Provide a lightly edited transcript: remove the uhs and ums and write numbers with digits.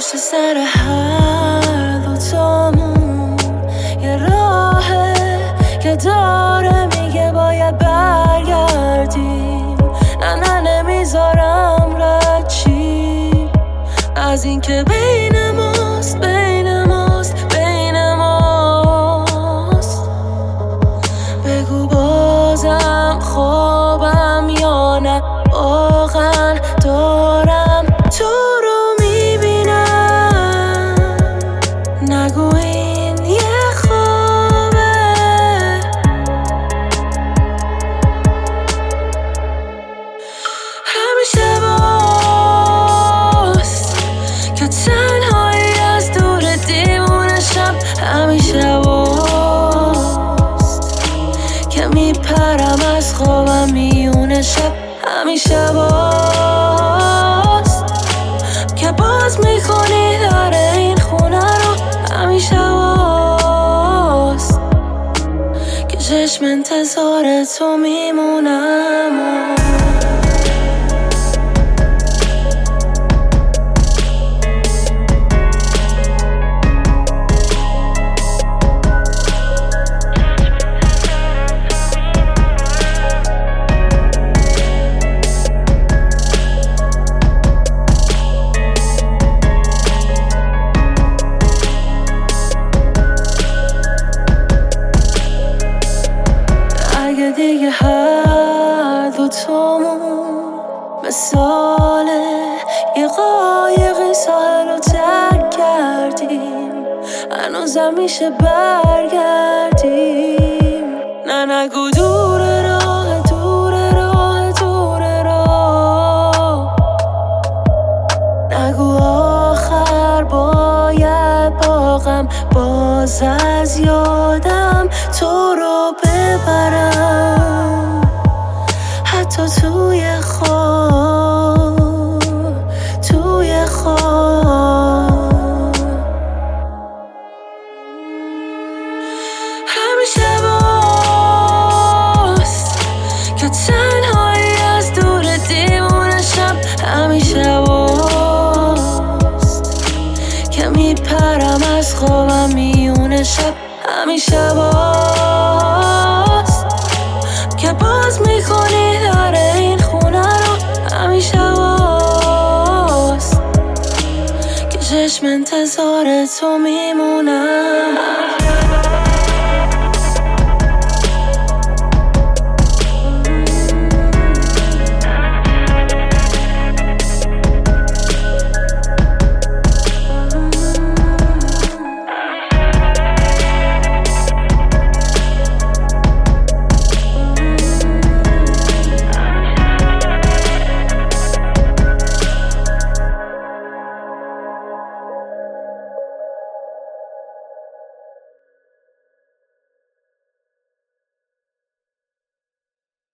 پشت سر هر دوتامون یه راهه که داره میگه باید برگردیم. نه نمیذارم رد چی از این که بین ماست بگو بازم خوابم یا نه واقعا دارم تو رو میبینم. نگو این یه خوابه، همیشه باست که تنهایی از دور دیوونشم. همیشه باست که میپرم از خوابم میونه شب. همیشه باست که باز میکنی در این خونه رو. همیشه باست که چشم انتظار تو میمونم. دیگه هر دوتامون مثال یه قایقی ساحل رو ترک کردیم. هنوزم میشه برگردیم. نگو دور راه نگو آخر باید باغم باز از یادم تو رو ببرم. حتی توی خواب همیشه باست که تنهایی از دور دیوونشم. همیشه باست که میپرم از خوابم میونه شب. همیشه باست که باز میکنی در این خونه رو. همیشه باست که چشم انتظار تو میمونم.